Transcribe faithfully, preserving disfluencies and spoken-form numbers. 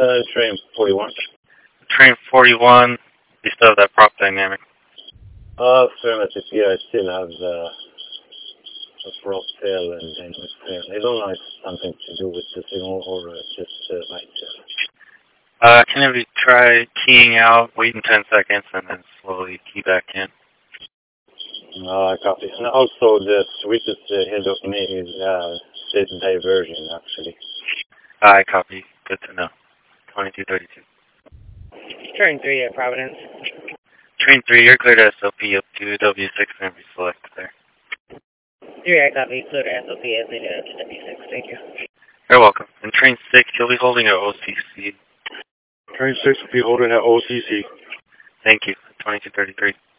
Uh, train forty-one. Train forty-one, you still have that prop dynamic. Uh, affirmative, yeah, I still have uh, a prop tail and, and with tail. I don't know if it's something to do with the signal or uh, just uh, like... Uh, uh, can you try keying out, waiting ten seconds, and then slowly key back in? No, I copy. And also the switches ahead of me is uh, state diversion, actually. I copy. Good to know. twenty-two thirty-two. Train three at Providence. Train three, you're clear to S O P up to W six and be selected there. three, I copy. Clear to S O P as needed up to W six. Thank you. You're welcome. In train six, you'll be holding at O C C. Train six will be holding at O C C. Thank you. twenty-two thirty-three.